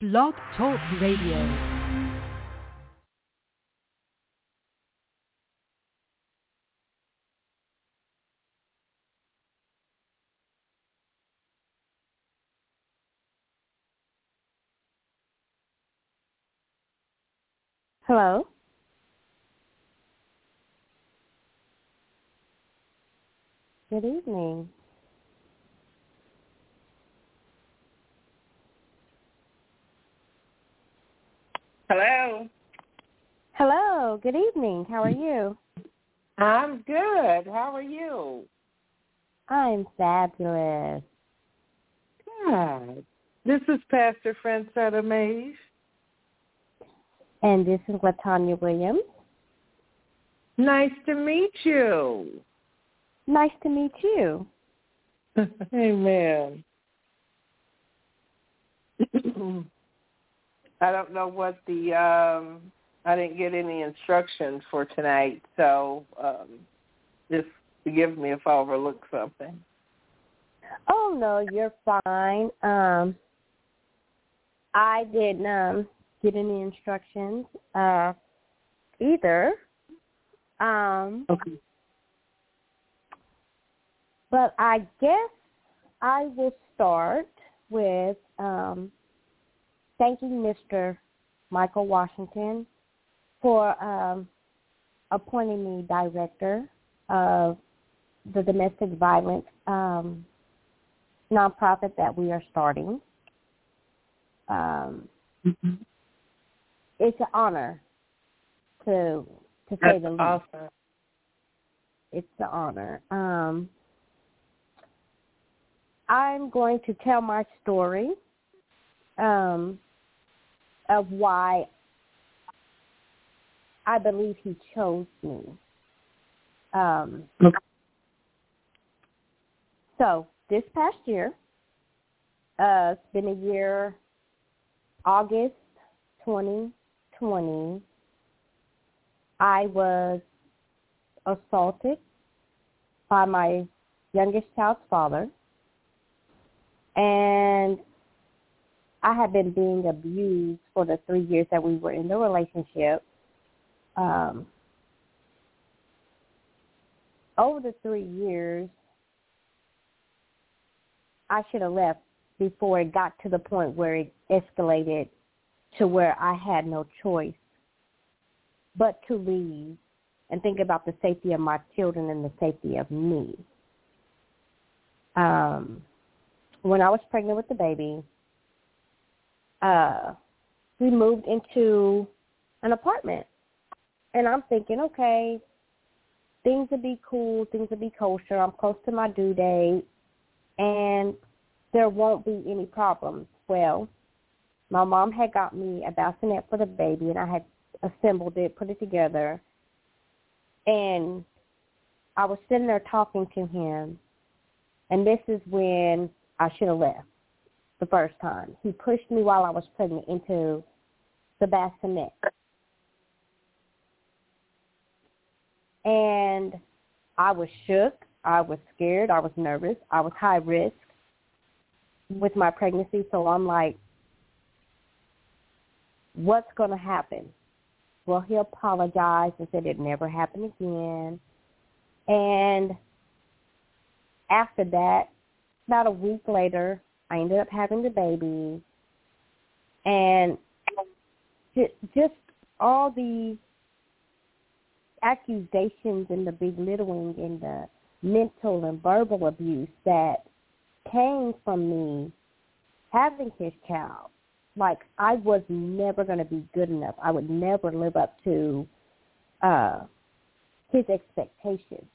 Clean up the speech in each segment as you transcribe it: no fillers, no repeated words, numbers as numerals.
Blog Talk Radio. Hello. Good evening. Hello. Hello. Good evening. How are you? I'm good. How are you? I'm fabulous. Good. This is Pastor Francetta Mays. And this is LaTanya Williams. Nice to meet you. Nice to meet you. Amen. I don't know what I didn't get any instructions for tonight, so just forgive me if I overlook something. Oh, no, you're fine. I didn't get any instructions either. Okay. But I guess I will start with thanking Mr. Michael Washington for appointing me director of the domestic violence nonprofit that we are starting. It's an honor to say the least. Awesome. It's an honor. I'm going to tell my story of why I believe he chose me. So this past year, it's been a year, August 2020, I was assaulted by my youngest child's father, and I had been being abused for the 3 years that we were in the relationship. Over the 3 years, I should have left before it got to the point where it escalated to where I had no choice but to leave and think about the safety of my children and the safety of me. When I was pregnant with the baby, we moved into an apartment. And I'm thinking, okay, things will be cool, things will be kosher. I'm close to my due date, and there won't be any problems. Well, my mom had got me a bassinet for the baby, and I had assembled it, put it together, and I was sitting there talking to him, and this is when I should have left the first time. He pushed me while I was pregnant into the bassinet. And I was shook, I was scared, I was nervous, I was high risk with my pregnancy, so I'm like, what's going to happen? Well, he apologized and said it never happened again. And after that, about a week later, I ended up having the baby. And just all the accusations and the belittling and the mental and verbal abuse that came from me having his child. Like, I was never going to be good enough. I would never live up to his expectations.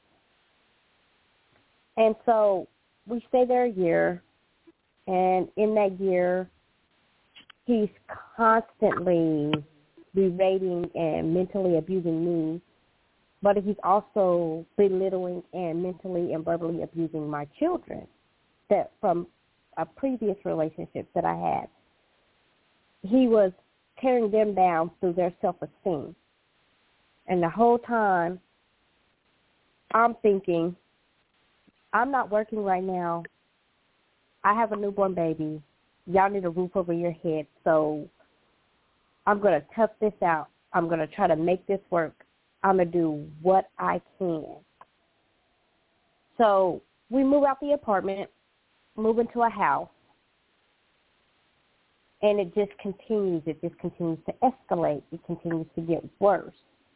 And so we stayed there a year, and in that year, he's constantly berating and mentally abusing me, but he's also belittling and mentally and verbally abusing my children that from a previous relationship that I had. He was tearing them down through their self-esteem. And the whole time, I'm thinking, I'm not working right now. I have a newborn baby. y'all need a roof over your head, so I'm going to tough this out. I'm going to try to make this work. I'm going to do what I can. So we move out the apartment, move into a house, and it just continues. It just continues to escalate. It continues to get worse.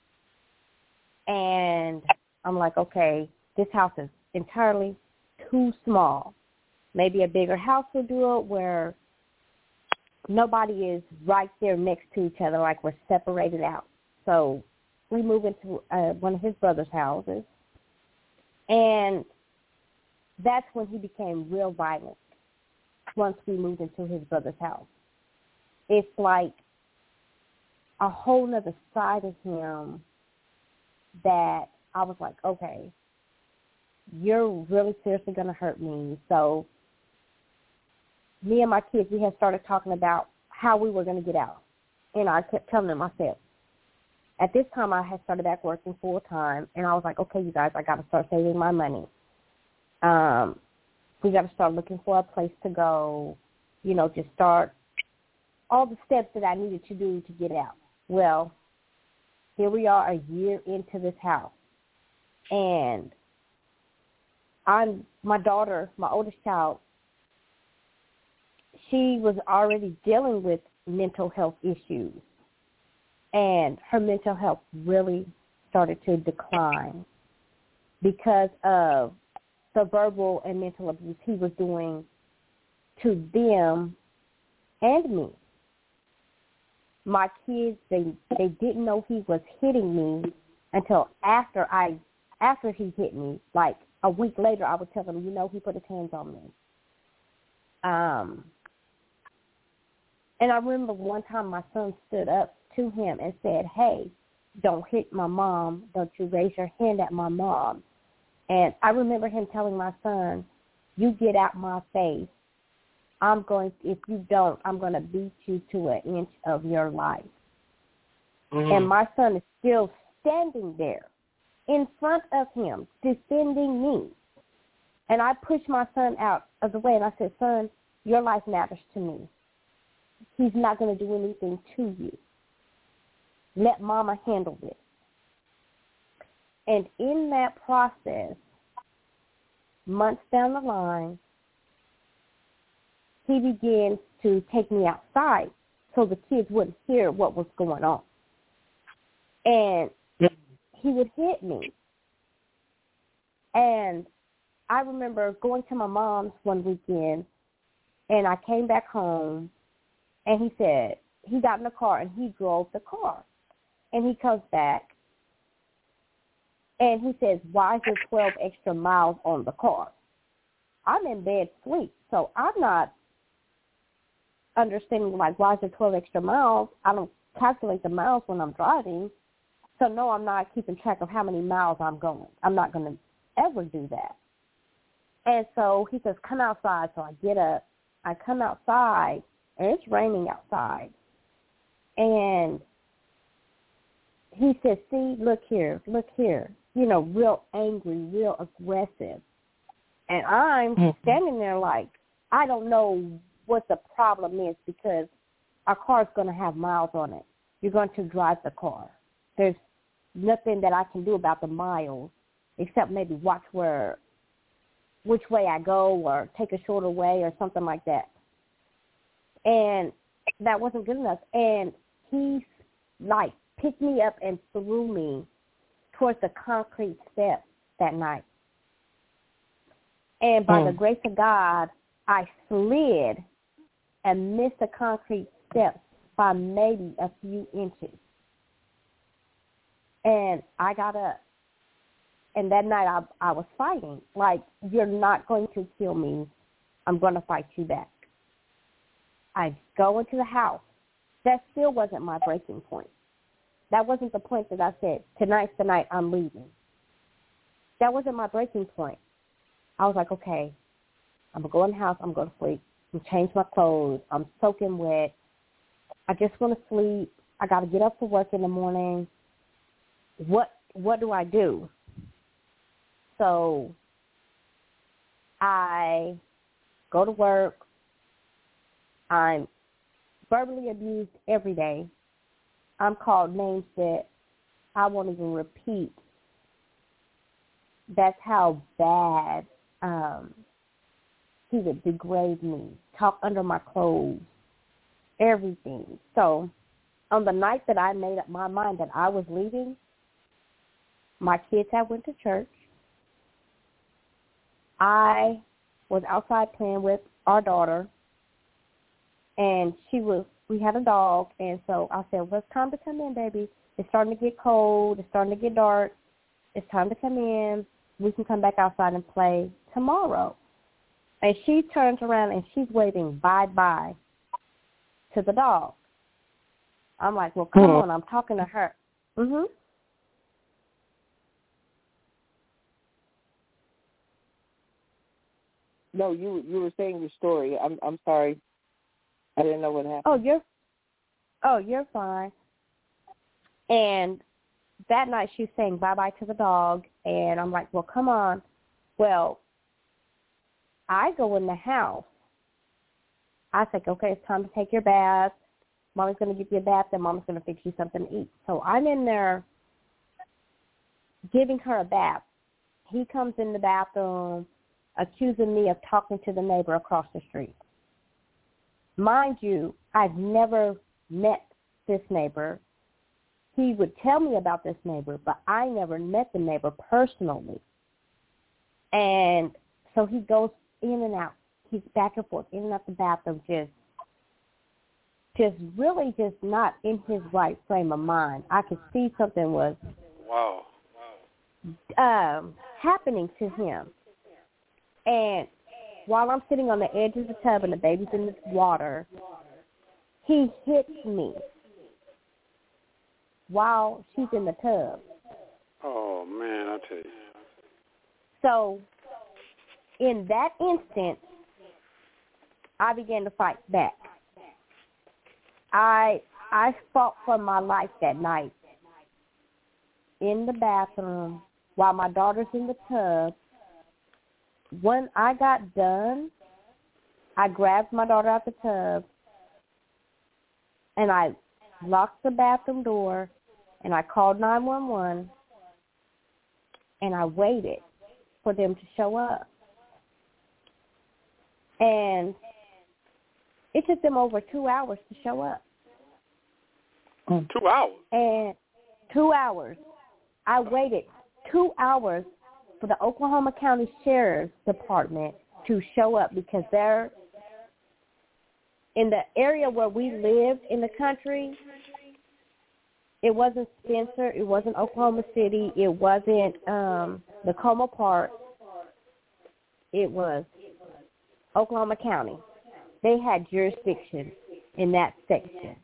And I'm like, okay, this house is entirely too small. Maybe a bigger house will do it where nobody is right there next to each other, like we're separated out. So we move into one of his brother's houses, and that's when he became real violent once we moved into his brother's house. It's like a whole other side of him that I was like, okay, you're really seriously going to hurt me. So me and my kids, we had started talking about how we were going to get out. And I kept telling them, I said, at this time I had started back working full time, and I was like, okay, you guys, I got to start saving my money. We got to start looking for a place to go, just start all the steps that I needed to do to get out. Well, here we are a year into this house, and my daughter, my oldest child, she was already dealing with mental health issues, and her mental health really started to decline because of the verbal and mental abuse he was doing to them and me. My kids, they didn't know he was hitting me until after he hit me. Like a week later, I would tell them, he put his hands on me. And I remember one time my son stood up to him and said, hey, don't hit my mom. Don't you raise your hand at my mom. And I remember him telling my son, you get out my face. If you don't, I'm going to beat you to an inch of your life. Mm-hmm. And my son is still standing there in front of him, defending me. And I pushed my son out of the way, and I said, son, your life matters to me. He's not going to do anything to you. Let mama handle this. And in that process, months down the line, he begins to take me outside so the kids wouldn't hear what was going on. And he would hit me. And I remember going to my mom's one weekend, and I came back home, and he said, he got in the car, and he drove the car. And he comes back, and he says, why is there 12 extra miles on the car? I'm in bed asleep, so I'm not understanding, like, why is there 12 extra miles? I don't calculate the miles when I'm driving. So, no, I'm not keeping track of how many miles I'm going. I'm not going to ever do that. And so he says, come outside. So I get up. I come outside, and it's raining outside. And he says, see, look here, real angry, real aggressive. And I'm standing there like, I don't know what the problem is because our car's going to have miles on it. You're going to drive the car. There's nothing that I can do about the miles except maybe watch which way I go or take a shorter way or something like that. And that wasn't good enough. And he, picked me up and threw me towards the concrete steps that night. And by the grace of God, I slid and missed the concrete steps by maybe a few inches. And I got up. And that night I was fighting. Like, you're not going to kill me. I'm going to fight you back. I go into the house. That still wasn't my breaking point. That wasn't the point that I said, tonight's the night I'm leaving. That wasn't my breaking point. I was like, okay, I'm going to go in the house. I'm going to sleep. I'm going to change my clothes. I'm soaking wet. I just want to sleep. I got to get up for work in the morning. What do I do? So I go to work. I'm verbally abused every day. I'm called names that I won't even repeat. That's how bad he would degrade me, talk under my clothes, everything. So on the night that I made up my mind that I was leaving, my kids had went to church. I was outside playing with our daughter, and we had a dog, and so I said, well, it's time to come in, baby. It's starting to get cold. It's starting to get dark. It's time to come in. We can come back outside and play tomorrow. And she turns around, and she's waving bye-bye to the dog. I'm like, well, come on. I'm talking to her. Mm-hmm. No, you were saying your story. I'm sorry. I didn't know what happened. You're fine. And that night she's saying bye-bye to the dog, and I'm like, well, come on. Well, I go in the house. I think, okay, it's time to take your bath. Mommy's going to give you a bath, then Mama's going to fix you something to eat. So I'm in there giving her a bath. He comes in the bathroom accusing me of talking to the neighbor across the street. Mind you, I've never met this neighbor. He would tell me about this neighbor, but I never met the neighbor personally. And so he goes in and out. He's back and forth, in and out the bathroom, just really just not in his right frame of mind. I could see something was happening to him. And while I'm sitting on the edge of the tub and the baby's in the water, he hits me while she's in the tub. Oh, man, I tell you. So in that instant, I began to fight back. I fought for my life that night in the bathroom while my daughter's in the tub. When I got done, I grabbed my daughter out the tub, and I locked the bathroom door, and I called 911, and I waited for them to show up. And it took them over 2 hours to show up. 2 hours? And 2 hours. I waited 2 hours for the Oklahoma County Sheriff's Department to show up because they're in the area where we lived in the country. It wasn't Spencer. It wasn't Oklahoma City. It wasn't Tacoma Park. It was Oklahoma County. They had jurisdiction in that section.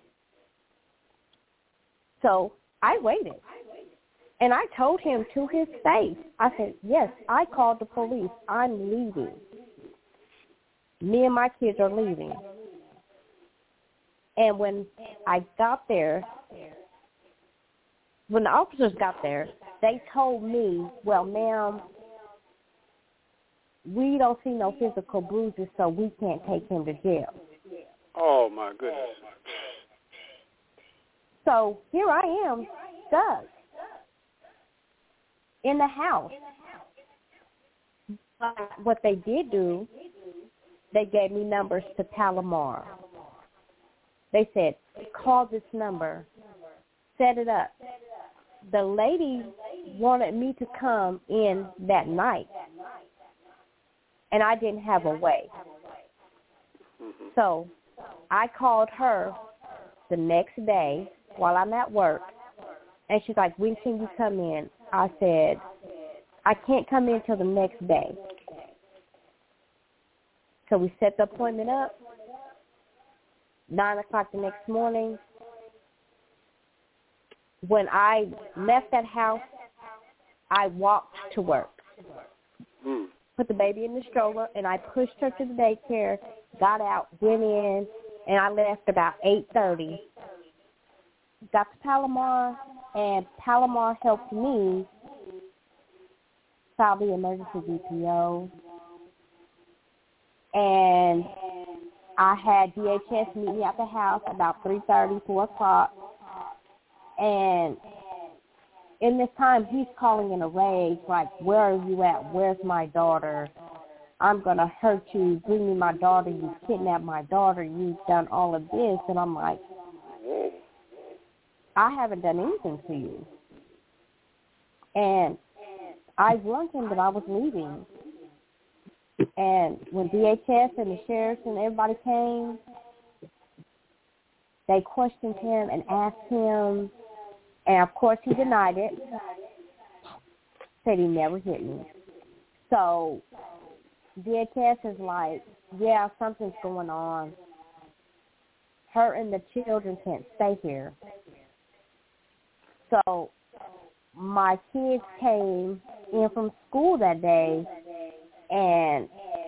So I waited. And I told him to his face, I said, yes, I called the police. I'm leaving. Me and my kids are leaving. And when I got there, when the officers got there, they told me, well, ma'am, we don't see no physical bruises, so we can't take him to jail. Oh, my goodness. So here I am, stuck in the house. But what they did do, they gave me numbers to Palomar. They said, call this number, set it up. The lady wanted me to come in that night, and I didn't have a way. So I called her the next day while I'm at work, and she's like, when can you come in? I said, I can't come in till the next day. So we set the appointment up. 9 o'clock the next morning. When I left that house, I walked to work. Put the baby in the stroller, and I pushed her to the daycare, got out, went in, and I left about 8:30. Got to Palomar, and Palomar helped me file the emergency DPO. And I had DHS meet me at the house about 3:30, 4 o'clock. And in this time, he's calling in a rage, like, where are you at? Where's my daughter? I'm going to hurt you. Bring me my daughter. You kidnapped my daughter. You've done all of this. And I'm like, I haven't done anything to you. And I warned him that I was leaving. And when DHS and the sheriffs and everybody came, they questioned him and asked him, and of course he denied it, said he never hit me. So DHS is like, yeah, something's going on. Her and the children can't stay here. So my kids came in from school that day, and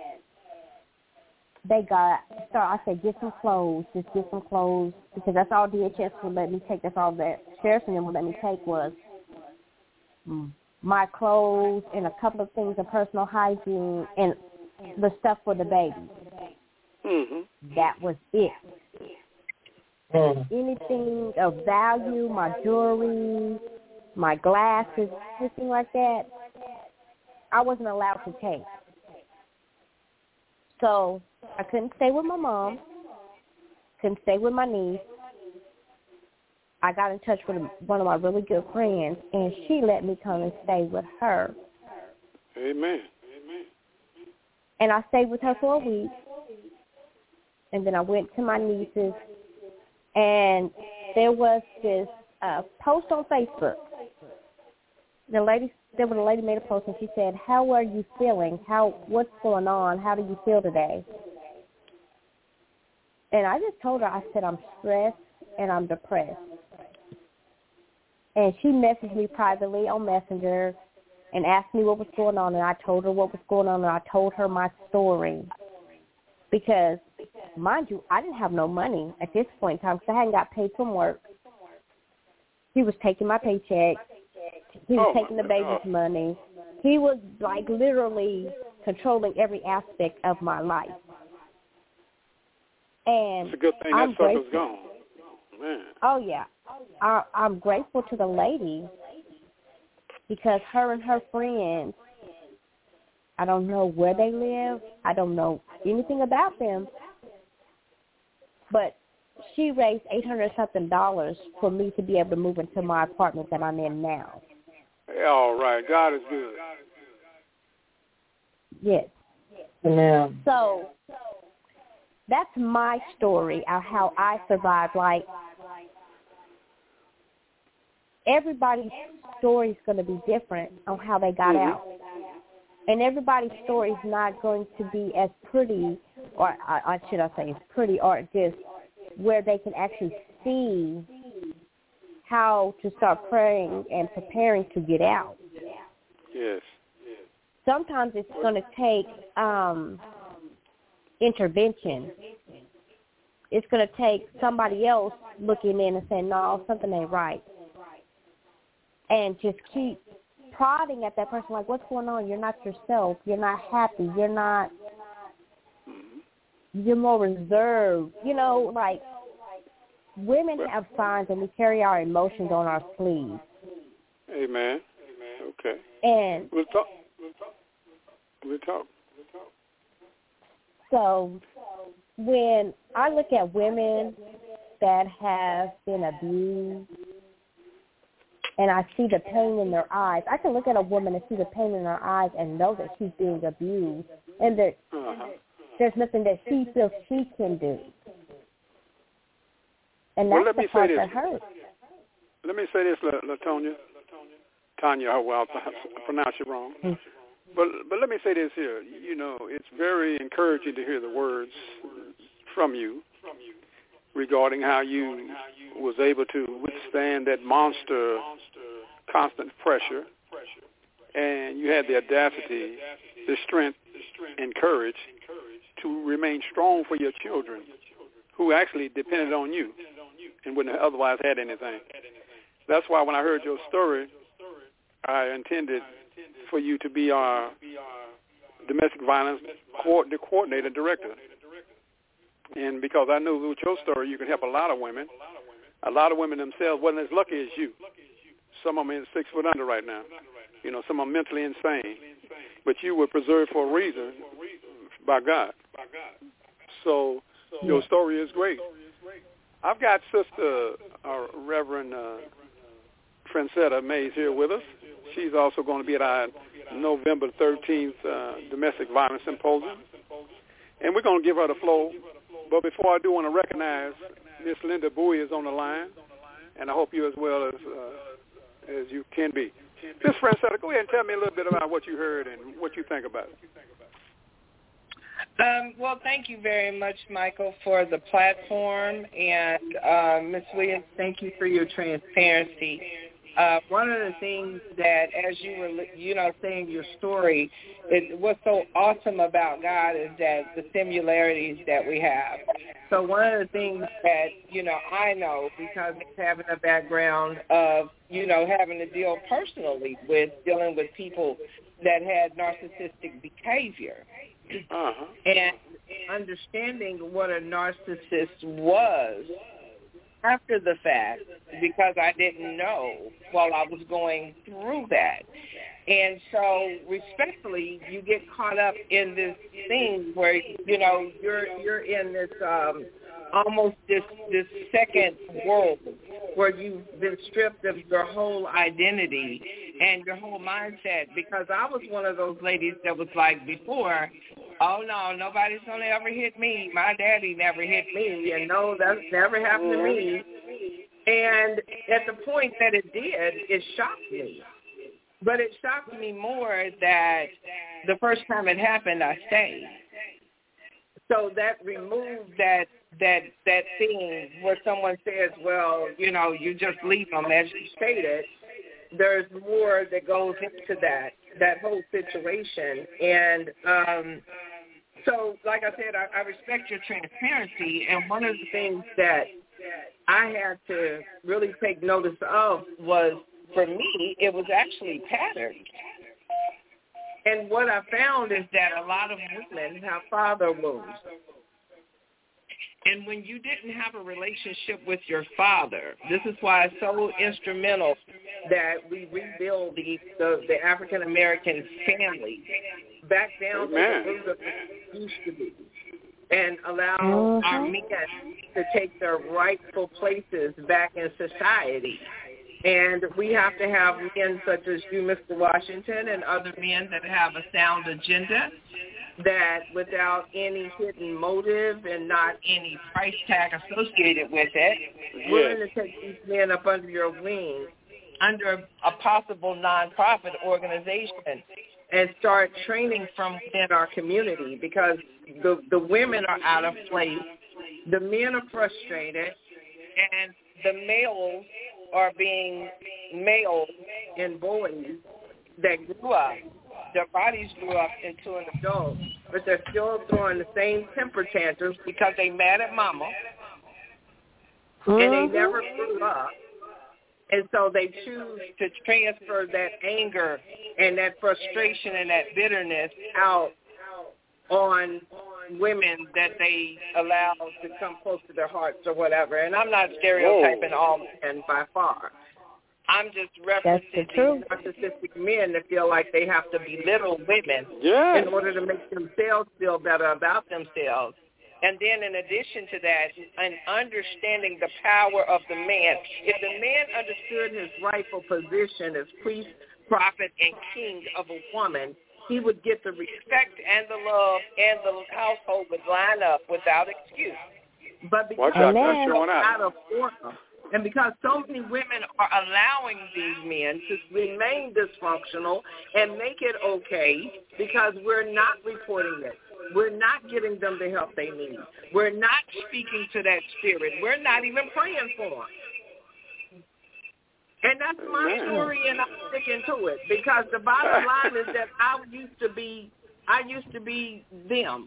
they got, so I said, get some clothes, just get some clothes, because that's all DHS would let me take. That's all that sheriff and them would let me take was my clothes and a couple of things of personal hygiene and the stuff for the baby. Mm-hmm. That was it. Anything of value, my jewelry, my glasses, anything like that, I wasn't allowed to take. So I couldn't stay with my mom, couldn't stay with my niece. I got in touch with one of my really good friends, and she let me come and stay with her. Amen. And I stayed with her for a week, and then I went to my niece's, and there was this post on Facebook. There was a lady made a post, and she said, how are you feeling? What's going on? How do you feel today? And I just told her, I said, I'm stressed and I'm depressed. And she messaged me privately on Messenger and asked me what was going on, and I told her what was going on, and I told her my story. Because, mind you, I didn't have no money at this point in time because I hadn't got paid from work. He was taking my paycheck. He was taking the baby's money. He was, like, literally controlling every aspect of my life. And it's a good thing that sucker's gone. Man. Oh, yeah. I'm grateful to the lady because her and her friends, I don't know where they live. I don't know anything about them. But she raised $800-something for me to be able to move into my apartment that I'm in now. All right. God is good. Yes. Yeah. So that's my story of how I survived. Like, everybody's story is going to be different on how they got out. And everybody's story is not going to be as pretty, or should I say as pretty, or just where they can actually see how to start praying and preparing to get out. Yes. Sometimes it's going to take intervention. It's going to take somebody else looking in and saying, no, something ain't right. And just keep prodding at that person, like, what's going on? You're not yourself. You're not happy. You're more reserved. You know, like, women have signs and we carry our emotions on our sleeves. Amen. Okay. And We'll talk. So when I look at women that have been abused and I see the pain in their eyes, I can look at a woman and see the pain in her eyes and know that she's being abused and that there's nothing that she feels she can do. And that's the part that hurts. Let me say this, LaTonya. Tanya, I'll pronounce you wrong. But let me say this here. You know, it's very encouraging to hear the words from you regarding how you was able to withstand that monster constant pressure, and you had the audacity, the strength, and courage to remain strong for your children who actually depended on you and wouldn't have otherwise had anything. That's why when I heard your story, I intended for you to be our domestic violence coordinator director. And because I knew with your story you could help a lot of women themselves wasn't as lucky as you. Some of them are 6 foot under right now. You know, some are mentally insane. But you were preserved for a reason by God. So your story is great. I've got Sister Reverend Francetta Mays here with us. She's also going to be at our November 13th Domestic Violence Symposium. And we're going to give her the floor. But before I do, want to recognize Miss Linda Bowie is on the line, and I hope you as well as you can be. Miss Francetta, go ahead and tell me a little bit about what you heard and what you think about it. Well, thank you very much, Michael, for the platform, and Ms. Williams, thank you for your transparency. One of the things that, as you were, saying your story, what's so awesome about God is that the similarities that we have. So one of the things that, I know, because of having a background of, having to deal personally with dealing with people that had narcissistic behavior. Uh-huh. And understanding what a narcissist was after the fact, because I didn't know while I was going through that. And so respectfully, you get caught up in this thing where, you're in this almost this second world where you've been stripped of your whole identity and your whole mindset, because I was one of those ladies that was like before, oh, no, nobody's going to ever hit me. My daddy never hit me, and no, that's never happened to me. And at the point that it did, it shocked me. But it shocked me more that the first time it happened, I stayed. So that removed that thing where someone says, well, you just leave them, as you stated. There's more that goes into that whole situation. And so, like I said, I respect your transparency. And one of the things that I had to really take notice of was, for me, it was actually patterns. And what I found is that a lot of women have father wounds. And when you didn't have a relationship with your father, this is why it's so instrumental that we rebuild the African-American family back down to the root of what it used to be, and allow our men to take their rightful places back in society. And we have to have men such as you, Mr. Washington, and other men that have a sound agenda, that without any hidden motive and not any price tag associated with it, willing to take these men up under your wing, under a possible nonprofit organization, and start training from within our community, because the women are out of place, the men are frustrated, and the males are being males and boys that grew up. Their bodies grew up into an adult, but they're still throwing the same temper tantrums because they mad at mama, and they never grew up. And so they choose to transfer that anger and that frustration and that bitterness out on women that they allow to come close to their hearts or whatever. And I'm not stereotyping all men by far. I'm just referencing these narcissistic men that feel like they have to belittle women in order to make themselves feel better about themselves. And then in addition to that, an understanding the power of the man. If the man understood his rightful position as priest, prophet, and king of a woman, he would get the respect and the love, and the household would line up without excuse. But because out of order, and because so many women are allowing these men to remain dysfunctional and make it okay, because we're not reporting it. We're not getting them the help they need. We're not speaking to that spirit. We're not even praying for them. And that's my story, and I'm sticking to it, because the bottom line is that I used to be them.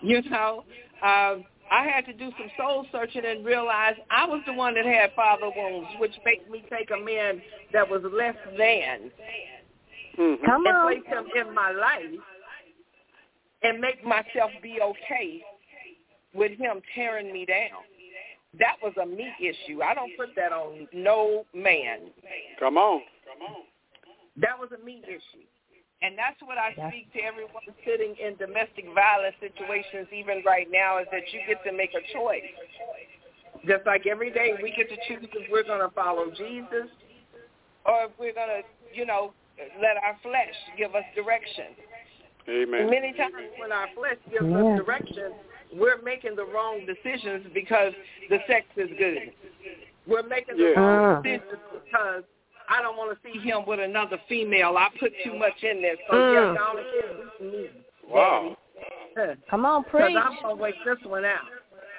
I had to do some soul searching and realize I was the one that had father wounds, which made me take a man that was less than and place him in my life and make myself be okay with him tearing me down. That was a me issue. I don't put that on no man. Come on. That was a me issue. And that's what I speak to everyone sitting in domestic violence situations even right now, is that you get to make a choice. Just like every day we get to choose if we're going to follow Jesus or if we're going to, let our flesh give us direction. Amen. And many times when our flesh gives us direction, we're making the wrong decisions because the sex is good. We're making the wrong decisions because I don't want to see him with another female. I put too much in there. So, yes, I only care me. Wow. Come on, preach. Because I'm going to wait this one out.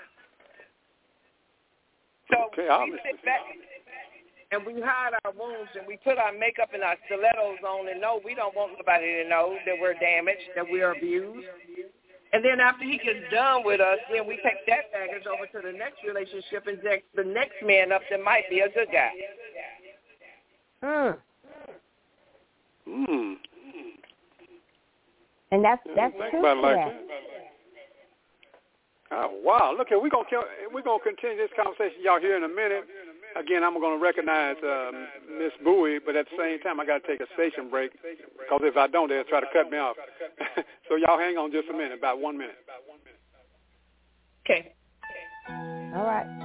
So we sit back and we hide our wounds and we put our makeup and our stilettos on and no, we don't want nobody to know that we're damaged, that we're abused. And then after he gets done with us, then we take that baggage over to the next relationship and the next man up that might be a good guy. And that's true. Oh wow! Look here, we're gonna continue this conversation, y'all, here in a minute. Again, I'm gonna recognize Miss Bowie, but at the same time, I got to take a station break because if I don't, they'll try to cut me off. So y'all hang on just a minute, about 1 minute. Okay. All right.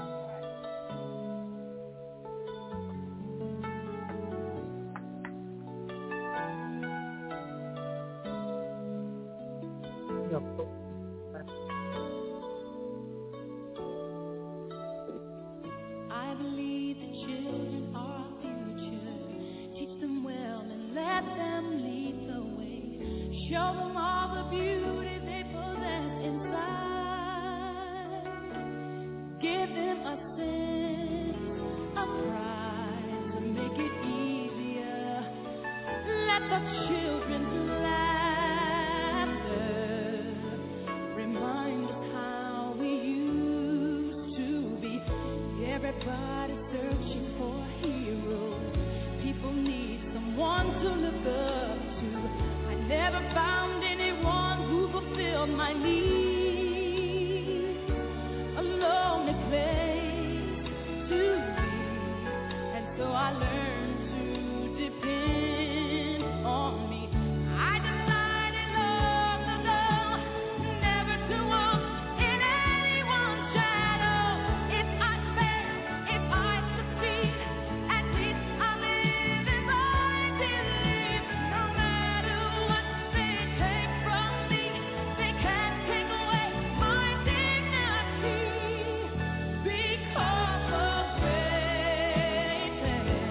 I believe the children are our future. Teach them well and let them lead the way. Show them all the beauty they possess inside. Give them a sense of pride to make it easier. Let the children's laughter remind us how we used to be. Everybody searching for a hero. People need someone to look up to. I never found anyone who fulfilled my needs. A lonely place to be, and so I learned to depend on me. I decided long ago never to walk in anyone's shadow. If I fail, if I succeed, at least I live as I believe. No matter what they take from me, they can't take away my dignity. Because of greatness,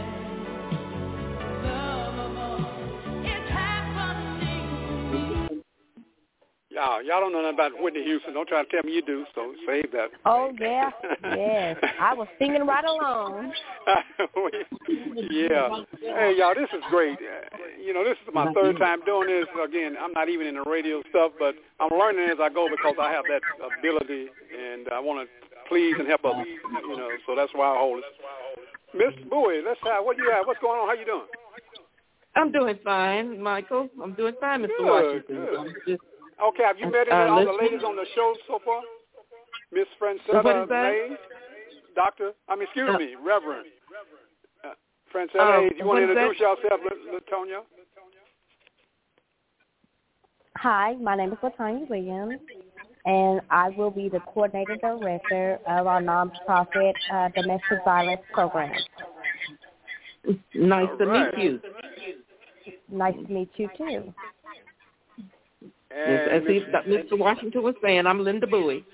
love of all is happening to me. Y'all don't know nothing about Whitney Houston. Don't try to tell me you do, so save that. Oh, yeah. Yes. I was singing right along. Yeah. Hey, y'all, this is great. This is my third time doing this. Again, I'm not even in the radio stuff, but I'm learning as I go because I have that ability, and I want to please and help others, so that's why I hold it. Miss Bowie, let's have, what do you have? What's going on? How you doing? I'm doing fine, Michael. I'm doing fine, Mr. Good, Washington. good. Okay, have you met any of the ladies on the show so far? Miss Francetta Mays? Reverend. Francetta Mays, you want to introduce yourself, LaTonya? Hi, my name is LaTonya Williams, and I will be the coordinator director of our nonprofit domestic violence program. Nice to meet you. Nice to meet you, too. Yes, as Mr. Washington was saying, I'm Linda Bowie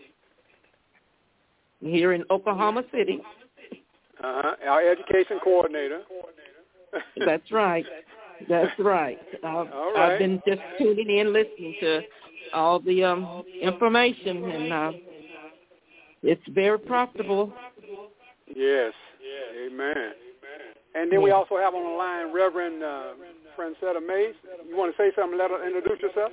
here in Oklahoma City. Our education coordinator. That's right. That's right. I've been just tuning in, listening to all the information, and it's very profitable. Yes. Amen. And then we also have on the line Reverend Francetta Mays. You want to say something? Let her introduce yourself.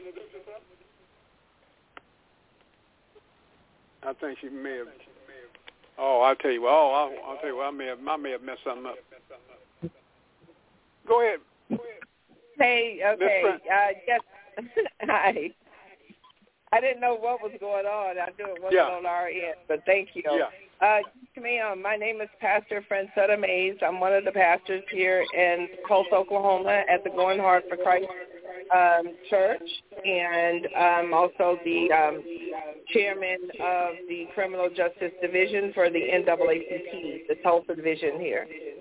I think she may have. Oh, I'll tell you what. I'll tell you what. I may have messed something up. Go ahead. Hey, okay. Yes. Hi. I didn't know what was going on. I knew it wasn't on our end, but thank you. Yeah. Ma'am, my name is Pastor Francetta Mays. I'm one of the pastors here in Tulsa, Oklahoma at the Going Hard for Christ Church, and I'm also the chairman of the Criminal Justice Division for the NAACP, the Tulsa division here.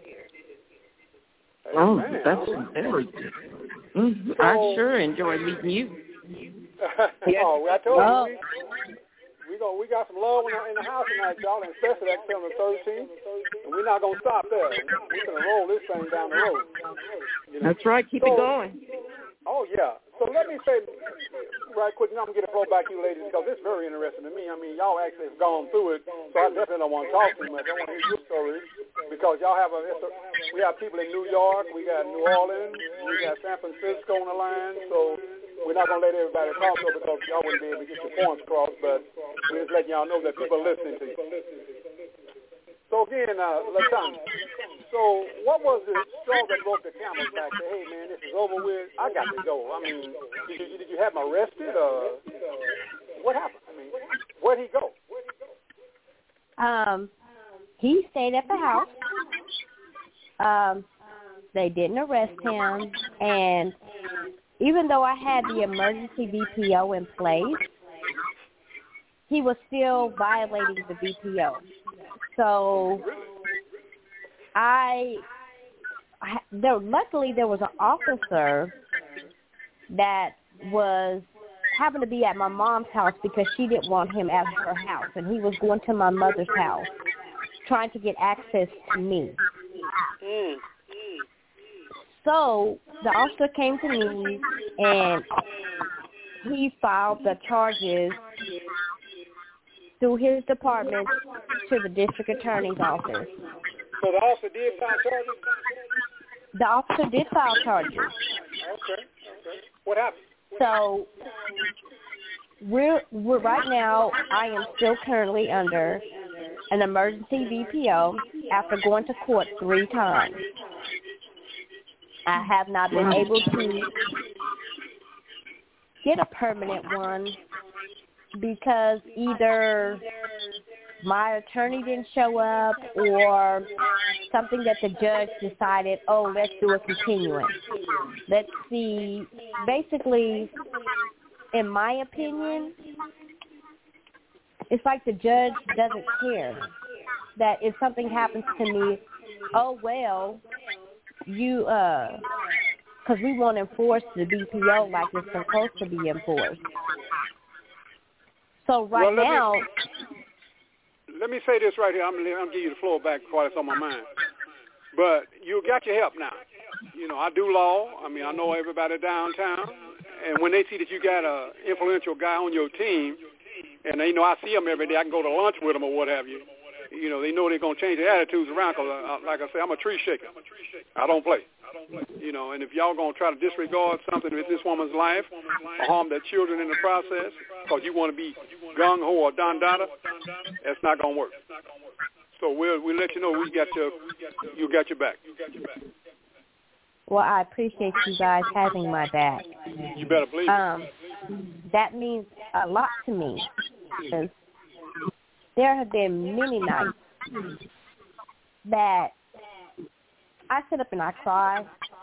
Oh, that's very good. Mm-hmm. I sure enjoyed meeting you. I told you. We got some love in the house tonight, y'all, and especially that September 13th. And we're not gonna stop there. We're gonna roll this thing down the road. You know? That's right. Keep it going. Oh yeah. So let me say right quick. Now I'm gonna get a flow back to you ladies because it's very interesting to me. I mean, y'all actually have gone through it, so I definitely don't want to talk too much. I want to hear your story because y'all have we have people in New York, we got New Orleans, we got San Francisco on the line. So we're not going to let everybody talk though because y'all wouldn't be able to get your points across, but we're just letting y'all know that people are listening to you. So again, LaTonya, so what was the straw that broke the camel's back? Say, hey man, this is over with. I got to go. I mean, did you have him arrested or what happened? I mean, where'd he go? He stayed at the house. They didn't arrest him, and even though I had the emergency VPO in place, he was still violating the VPO. So luckily there was an officer that was happened to be at my mom's house because she didn't want him at her house, and he was going to my mother's house trying to get access to me. So the officer came to me, and he filed the charges through his department to the district attorney's office. So the officer did file charges? The officer did file charges. Okay. What happened? So we're right now, I am still currently under an emergency VPO after going to court 3 times. I have not been able to get a permanent one because either my attorney didn't show up or something that the judge decided, let's do a continuance. Let's see. Basically, in my opinion, it's like the judge doesn't care that if something happens to me, because we won't enforce the BPO like it's supposed to be enforced. So now... Let me say this right here. I'm going to give you the floor back before it's on my mind. But you got your help now. You know, I do law. I mean, I know everybody downtown. And when they see that you got an influential guy on your team, and, you know, I see them every day, I can go to lunch with them or what have you. You know, they know they're going to change their attitudes around because, like I say, I'm a tree shaker. I don't play. You know, and if y'all going to try to disregard something with this woman's life or harm their children in the process because you want to be gung-ho or don-dada, that's not going to work. So we'll let you know you got your back. Well, I appreciate you guys having my back. You better believe it. That means a lot to me because there have been many nights that I sit up and I cry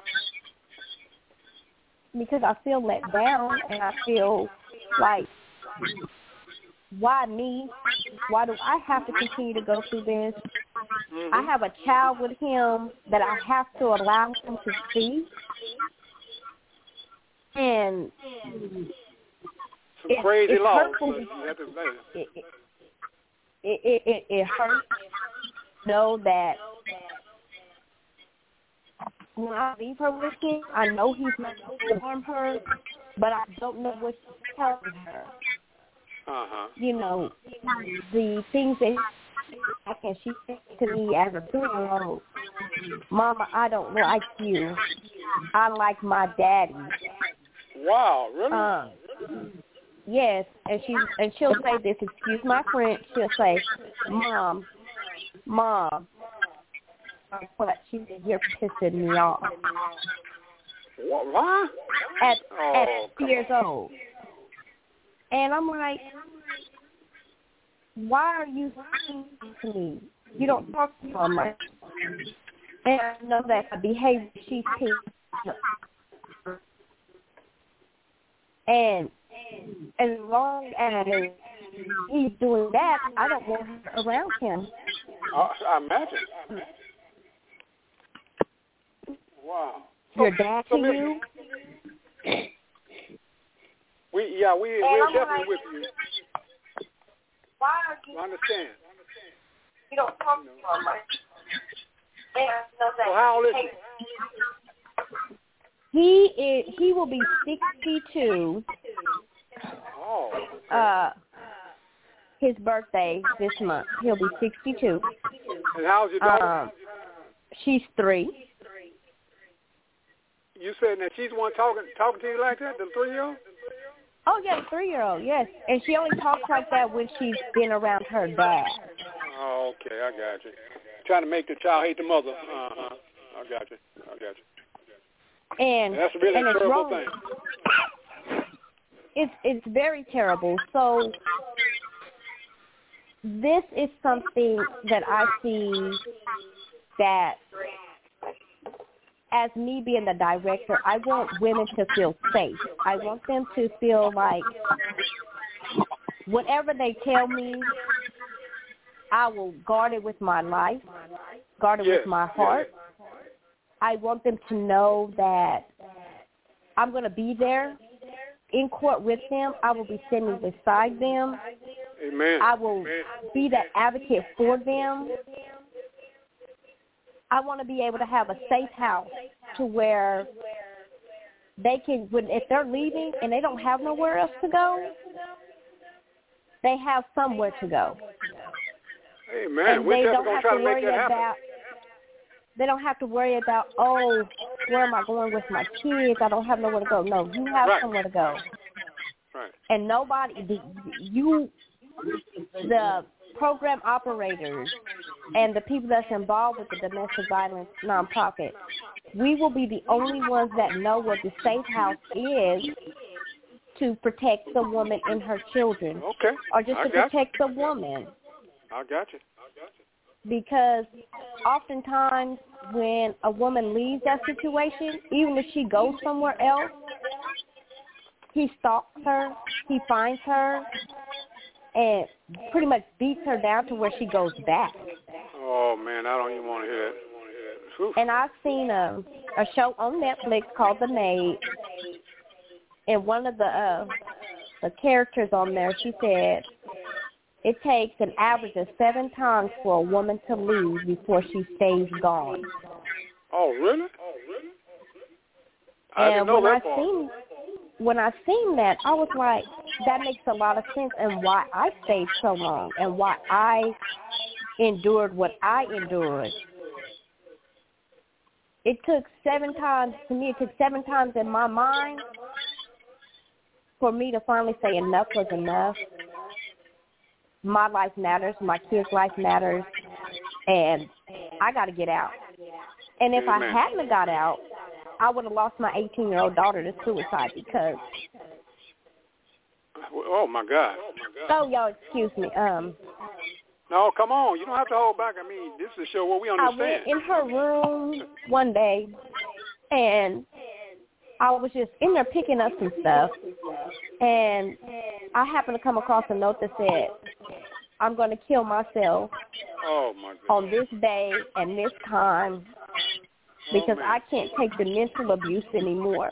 because I feel let down and I feel like, why me? Why do I have to continue to go through this? I have a child with him that I have to allow him to see. And some crazy law. It hurts to know that when I leave her with him, I know he's not going to harm her, but I don't know what he's telling her. You know, the things that she said to me as a 2-year-old, Mama, I don't like you. I like my daddy. Wow, really? Yes, and she'll say this, excuse my French, she'll say, Mom, what? She said, you're pissing me off. What? At 2 years old. And I'm like, why are you speaking to me? You don't talk to her much. And I know that her behavior, she's pissed. And as long as he's doing that, I don't want her around him. I imagine. Wow. Your dad to you? We're definitely with you. Why are you? I understand. You don't talk to her much. So how old is he? He will be 62. Oh. His birthday this month. He'll be 62. And how's your daughter? She's 3. You said that she's the one talking to you like that, the 3-year-old? Oh, yeah, the 3-year-old, yes. And she only talks like that when she's been around her dad. Oh, okay, I got you. Trying to make the child hate the mother. I got you. And that's really a terrible thing. It's very terrible. So this is something that I see that, as me being the director, I want women to feel safe. I want them to feel like whatever they tell me, I will guard it with my life, guard it with my heart. I want them to know that I'm going to be there in court with them. I will be standing beside them. Amen. I will be that advocate for them. I want to be able to have a safe house to where they can, if they're leaving and they don't have nowhere else to go, they have somewhere to go. Amen. And We're they definitely don't going have to try to to make worry that happen. about. They don't have to worry about, oh, where am I going with my kids? I don't have nowhere to go. No, you have somewhere to go. Right. And nobody, the program operators and the people that's involved with the domestic violence nonprofit, we will be the only ones that know what the safe house is to protect the woman and her children. Okay. Or just to protect the woman. I got you. Because oftentimes when a woman leaves that situation, even if she goes somewhere else, he stalks her, he finds her, and pretty much beats her down to where she goes back. Oh, man, I don't even want to hear it. And I've seen a show on Netflix called The Maid, and one of the characters on there, she said, it takes an average of 7 times for a woman to leave before she stays gone. Oh, really? And when I seen that, I was like, that makes a lot of sense, and why I stayed so long, and why I endured what I endured. It took 7 times, to me, it took 7 times in my mind for me to finally say enough was enough. My life matters, my kids' life matters, and I got to get out. And if I hadn't got out, I would have lost my 18-year-old daughter to suicide because... Oh, my God. Oh, y'all, excuse me. No, come on. You don't have to hold back. I mean, this is a show where we understand. I went in her room one day, and I was just in there picking up some stuff, and I happened to come across a note that said, I'm going to kill myself on this day and this time because I can't take the mental abuse anymore.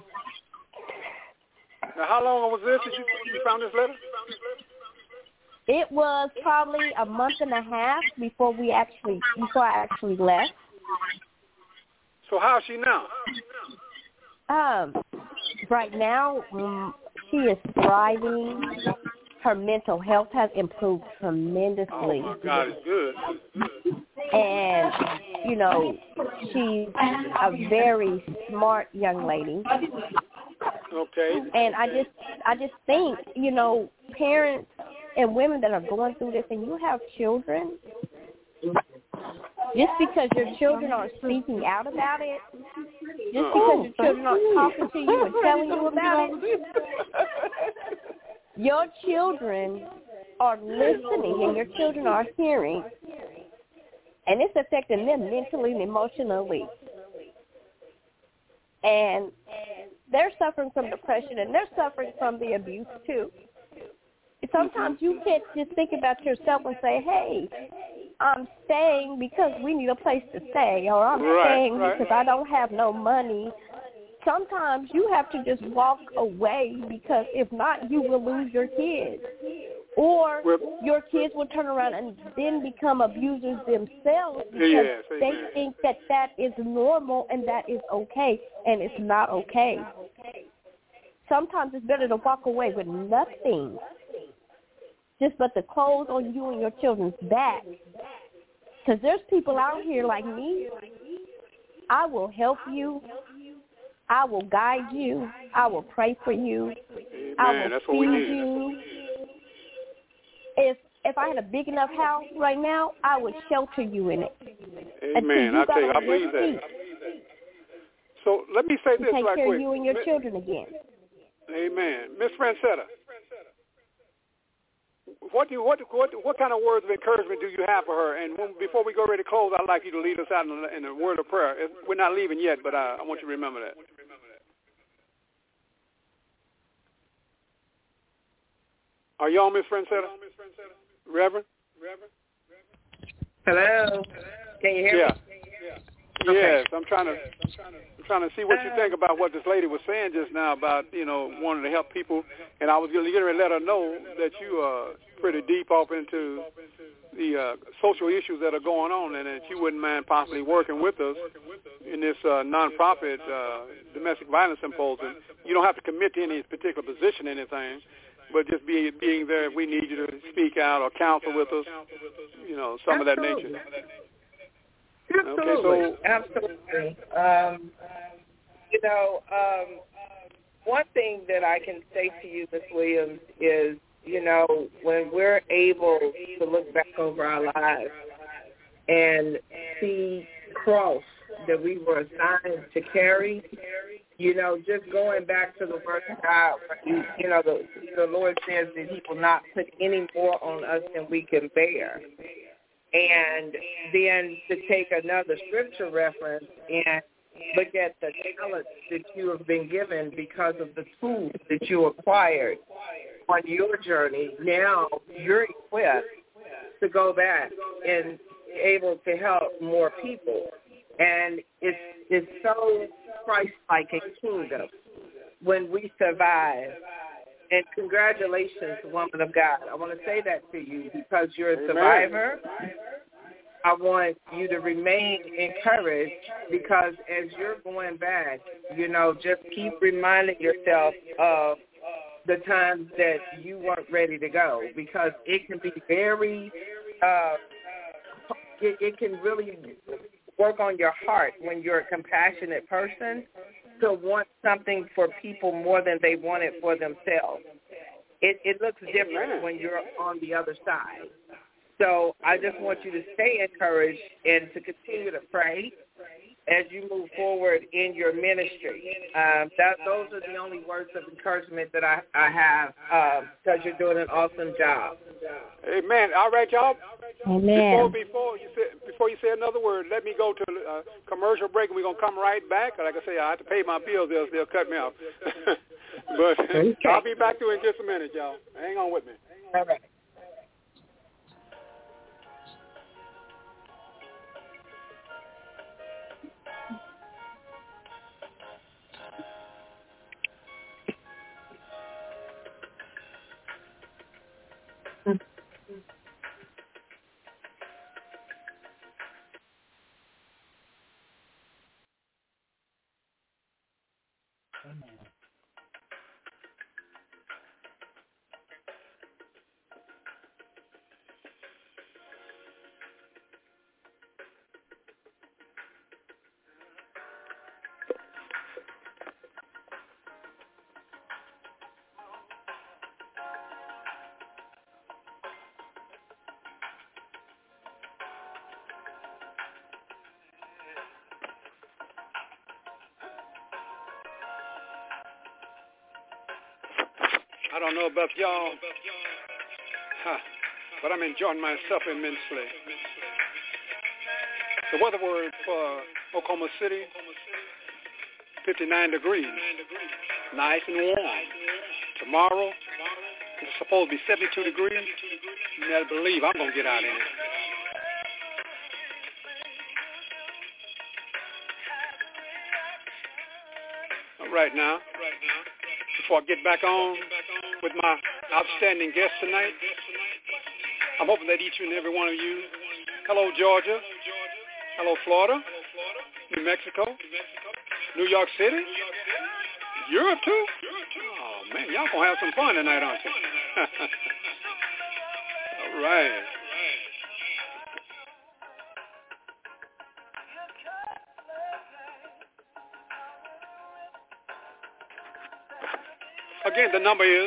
Now, how long was this that you found this letter? It was probably a month and a half before I actually left. So how is she now? Right now, she is thriving. Her mental health has improved tremendously. Oh, my God, it's good. And, you know, she's a very smart young lady. Okay. And I just think, you know, parents and women that are going through this and you have children, just because your children aren't speaking out about it, just because your children aren't talking to you and telling you about it, your children are listening and your children are hearing, and it's affecting them mentally and emotionally. And they're suffering from depression, and they're suffering from the abuse, too. Sometimes you can't just think about yourself and say, hey, I'm staying because we need a place to stay, or I'm staying because I don't have no money. Sometimes you have to just walk away, because if not, you will lose your kids. Or your kids will turn around and then become abusers themselves, because they think that that is normal and that is okay, and it's not okay. Sometimes it's better to walk away with nothing, just but the clothes on you and your children's back. Because there's people out here like me. I will help you. I will guide you. I will pray for you. Amen. I will That's what we feed need. you. If I had a big enough house right now, I would shelter you in it. Amen. I tell you, I believe that. So let me say this right quick. Take care of you and your children again. Amen. Miss Francetta, what kind of words of encouragement do you have for her? And before we go ready to close, I'd like you to lead us out in a word of prayer. We're not leaving yet, but I want you to remember that. Are you on, Miss Francetta? Reverend? Hello. Can you hear me? Okay. Yes, I'm trying to see what you think about what this lady was saying just now about, wanting to help people. And I was going to let her know that you are pretty deep off into the social issues that are going on, and that you wouldn't mind possibly working with us in this nonprofit domestic violence symposium. You don't have to commit to any particular position or anything, but just being there if we need you to speak out or counsel with us, some of that nature. Absolutely. Absolutely. One thing that I can say to you, Ms. Williams, is, when we're able to look back over our lives and see the cross that we were assigned to carry, just going back to the word of God, the Lord says that he will not put any more on us than we can bear. And then to take another scripture reference and look at the talents that you have been given because of the tools that you acquired on your journey, now you're equipped to go back and able to help more people. And it's so Christ-like in kingdom when we survive. And congratulations, woman of God. I want to say that to you because you're a survivor. I want you to remain encouraged because as you're going back, just keep reminding yourself of the times that you weren't ready to go, because it can be very, it can really work on your heart when you're a compassionate person to want something for people more than they want it for themselves. It looks different when you're on the other side. So I just want you to stay encouraged and to continue to pray as you move forward in your ministry. Those are the only words of encouragement that I have because you're doing an awesome job. Amen. All right, y'all. Amen. Before you say another word, let me go to a commercial break, and we're going to come right back. Like I say, I have to pay my bills. They'll cut me off. But okay. I'll be back to it in just a minute, y'all. Hang on with me. All right. I don't know about y'all, but I'm enjoying myself immensely. The weather word for Oklahoma City, 59 degrees, nice and warm. Tomorrow, it's supposed to be 72 degrees. You better believe I'm going to get out in it. All right now, before I get back on with my outstanding guest tonight, I'm hoping that each and every one of you, hello Georgia, hello Florida, New Mexico, New York City, Europe too? Oh man, y'all gonna have some fun tonight, aren't you? All right. Again, the number is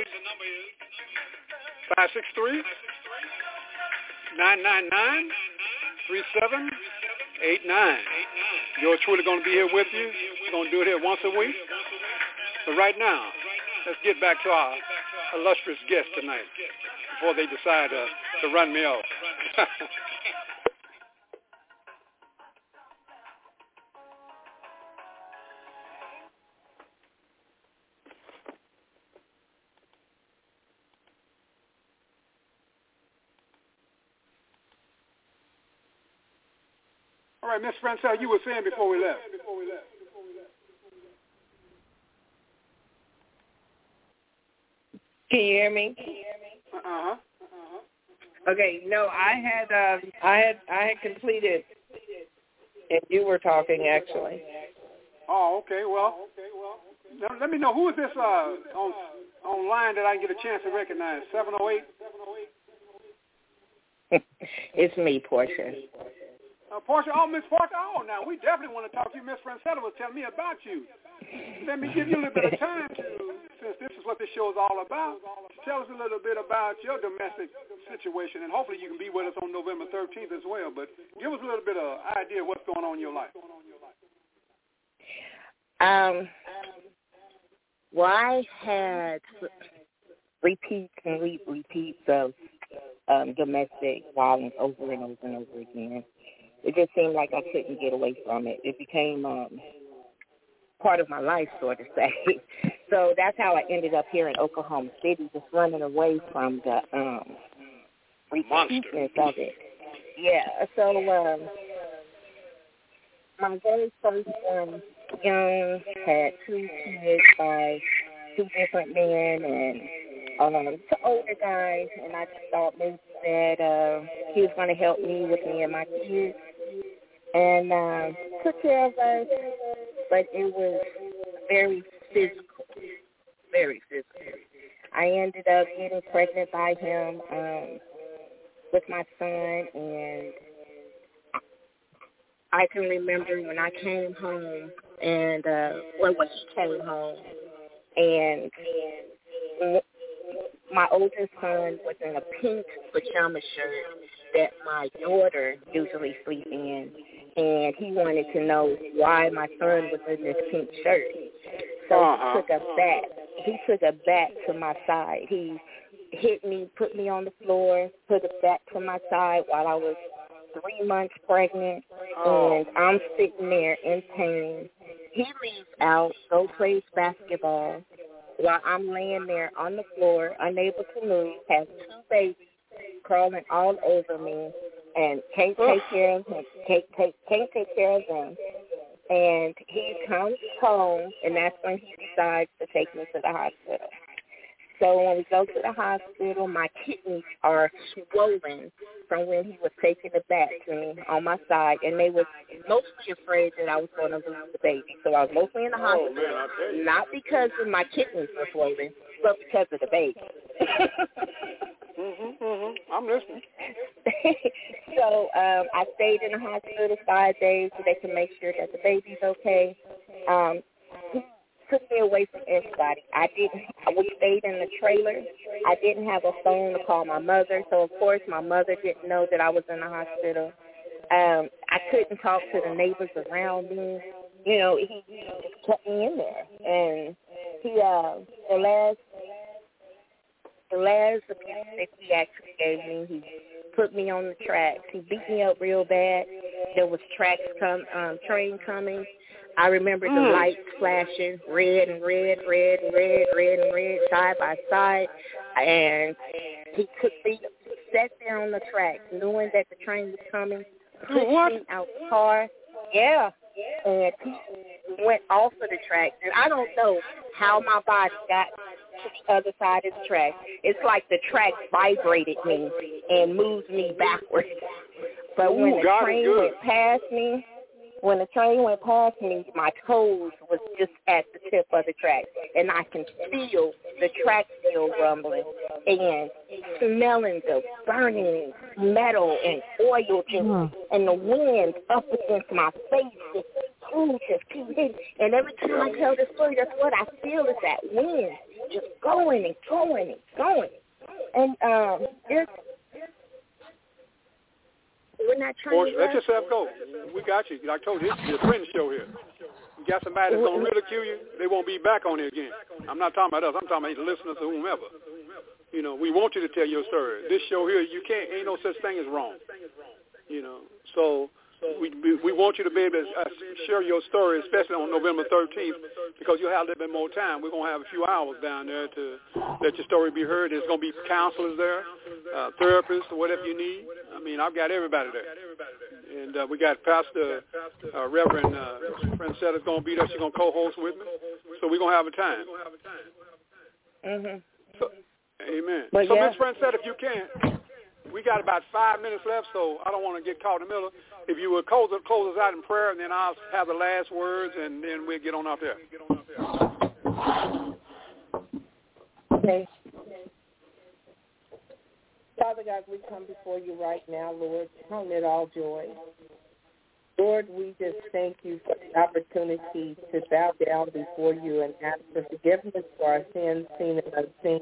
563-999-3789. Yours truly going to be here with you. We're going to do it here once a week. But right now, let's get back to our illustrious guest tonight before they decide to run me off. All right, Miss Francelle, you were saying before we left. Can you hear me? Uh-huh. Okay, no, I had completed, and you were talking actually. Oh, okay. Well, let me know who is this online that I can get a chance to recognize. 708. It's me, Portia. Portia, Miss Portia. Oh, now we definitely want to talk to you. Miss Francella was telling me about you. Let me give you a little bit of time since this is what this show is all about, tell us a little bit about your domestic situation, and hopefully you can be with us on November 13th as well. But give us a little bit of idea of what's going on in your life. Well, I had repeats of domestic violence over and over and over again. It just seemed like I couldn't get away from it. It became part of my life, so to say. So that's how I ended up here in Oklahoma City, just running away from the repeatedness of it. Yeah, so my very first one, young, had 2 kids by 2 different men and 2 older guys, and I just thought maybe that he was going to help me with me and my kids, and took care of us, but it was very physical, very physical. I ended up getting pregnant by him with my son, and I can remember when I came home, and when he came home, and my oldest son was in a pink pajama shirt that my daughter usually sleeps in, and he wanted to know why my son was in this pink shirt. So he took a bat to my side. He hit me, put me on the floor, put a bat to my side while I was 3 months pregnant, and I'm sitting there in pain. He leaves out, go plays basketball, while I'm laying there on the floor, unable to move, have 2 babies crawling all over me, and can't take care of him, can't take care of them. And he comes home, and that's when he decides to take me to the hospital. So when we go to the hospital, my kidneys are swollen from when he was taking the bat to me on my side, and they were mostly afraid that I was going to lose the baby. So I was mostly in the hospital, not because of my kidneys were swollen, but because of the baby. I'm listening. So I stayed in the hospital 5 days so they can make sure that the baby's okay. Took me away from everybody. We stayed in the trailer. I didn't have a phone to call my mother, so of course my mother didn't know that I was in the hospital. I couldn't talk to the neighbors around me. You know, he just kept me in there. And he, the last abuse that he actually gave me, he put me on the tracks. He beat me up real bad. There was train coming. I remember the lights flashing, red and red, red and red, red and red, side by side. And he sat there on the tracks, knowing that the train was coming, pushed me out the car. Yeah. And he went off of the tracks. And I don't know how my body got to the other side of the track. It's like the track vibrated me and moved me backwards. But when the train went past me, my toes was just at the tip of the track, and I can feel the track still rumbling and smelling the burning metal and oil just, and the wind up against my face just keep hitting. And every time I tell this story, that's what I feel is that wind just going and going and going. And we're not trying to let yourself go. We got you. Like I told you, it's your friend show here. You got somebody that's going to ridicule you, they won't be back on here again. I'm not talking about us. I'm talking about the listeners or whomever. You know, we want you to tell your story. This show here, ain't no such thing as wrong. You know, so we want you to be able to share your story, especially on November 13th, because you'll have a little bit more time. We're going to have a few hours down there to let your story be heard. There's going to be counselors there, therapists, or whatever you need. I mean, I've got everybody there. And we got Pastor Reverend Francetta's going to be there. She's going to co-host with me. So we're going to have a time. Mm-hmm. So, amen. But so, Ms. Francetta, if you can, we got about 5 minutes left, so I don't want to get caught in the middle. If you would close us out in prayer, and then I'll have the last words, and then we'll get on out there. Okay. Father God, we come before you right now, Lord, count it all joy. Lord, we just thank you for the opportunity to bow down before you and ask for forgiveness for our sins, seen and unseen.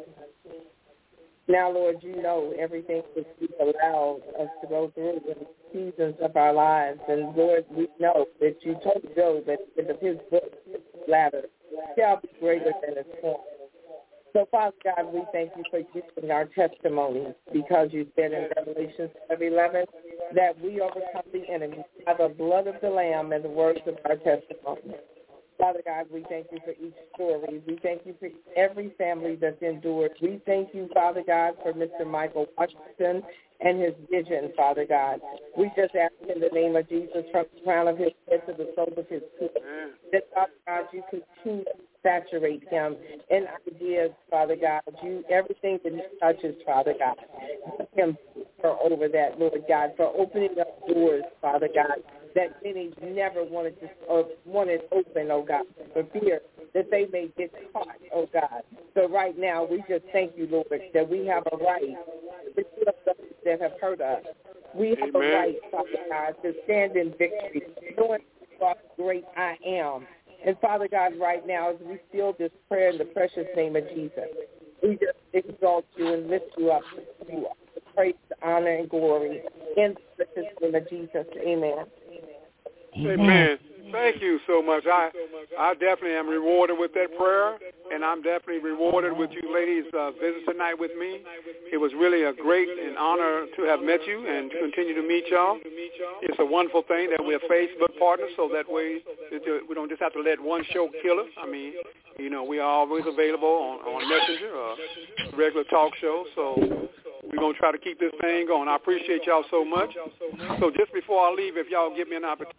Now, Lord, you know everything that you've allowed us to go through in the seasons of our lives. And, Lord, we know that you told Job at the end of his book, his ladder shall be greater than its form. So, Father God, we thank you for using our testimonies, because you said in Revelation 7:11 that we overcome the enemy by the blood of the Lamb and the words of our testimony. Father God, we thank you for each story. We thank you for every family that's endured. We thank you, Father God, for Mr. Michael Washington and his vision, Father God. We just ask in the name of Jesus, from the crown of his head to the sole of his feet, that, Father God, you continue to saturate him in ideas, Father God. You, everything that he touches, Father God, give him for over that, Lord God, for opening up doors, Father God, that many never wanted open, oh God, for fear that they may get caught, oh God. So right now, we just thank you, Lord, that we have a right to heal those that have hurt us. We have a right, Father God, to stand in victory, knowing what great I am. And Father God, right now, as we seal this prayer in the precious name of Jesus, we just exalt you and lift you up, praise, honor, and glory in the precious name of Jesus. Amen. Amen. Thank you so much. I definitely am rewarded with that prayer, and I'm definitely rewarded with you ladies visit tonight with me. It was really a great and honor to have met you and to continue to meet y'all. It's a wonderful thing that we're Facebook partners, so that way we don't just have to let one show kill us. I mean, you know, we are always available on Messenger or regular talk show, so we're going to try to keep this thing going. I appreciate y'all so much. So just before I leave, if y'all give me an opportunity,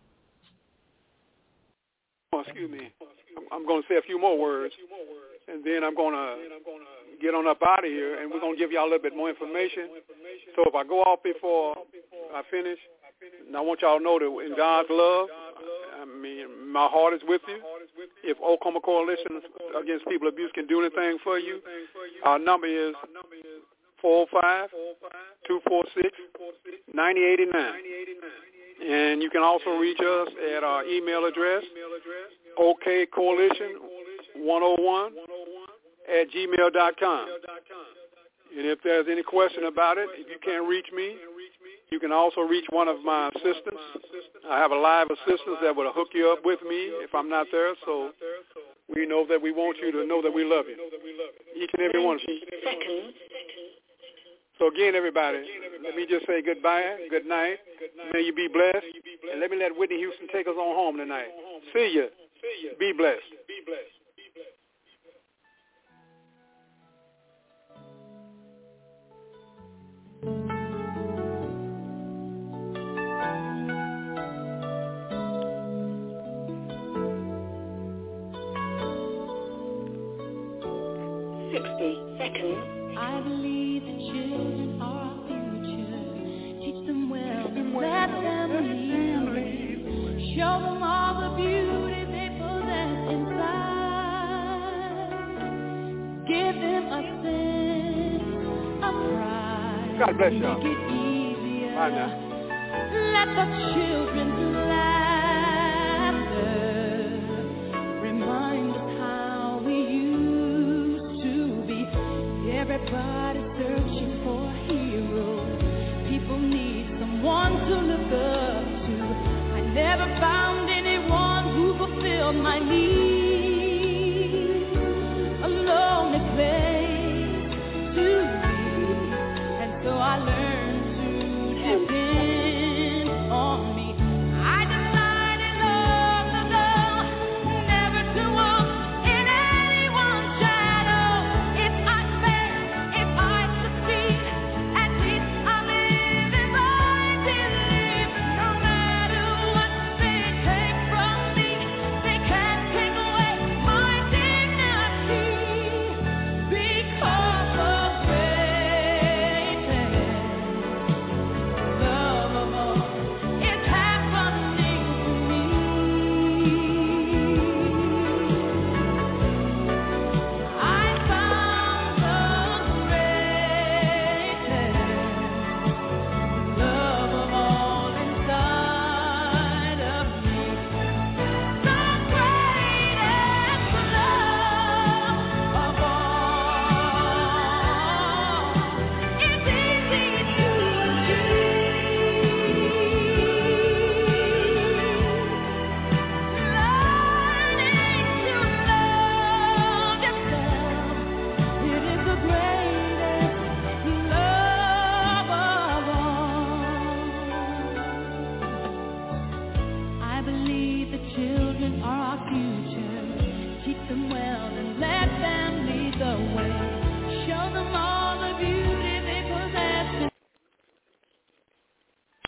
excuse me, I'm going to say a few more words, and then I'm going to get on up out of here, and we're going to give y'all a little bit more information. So if I go off before I finish, and I want y'all to know that in God's love, I mean, my heart is with you. If Oklahoma Coalition Against People Abuse can do anything for you, our number is 405-246-9089. And you can also reach us at our email address, okcoalition101@gmail.com. And if there's any question about it, if you can't reach me, you can also reach one of my assistants. I have a live assistant that will hook you up with me if I'm not there. So we know that we want you to know that we love you. Each and every one of you. So again, everybody, let me just say goodbye, good night. May you be blessed. And let me let Whitney Houston take us on home tonight. See you. Be blessed. I believe the children are our future. Teach them well, let them lead. Show them all the beauty they possess inside. Give them a sense of pride. God bless y'all. Make it easier. Bye now. Let the children's laughter remind us how we used to be. Everybody searching for a hero. People need someone to look up to. I never found anyone who fulfilled my needs.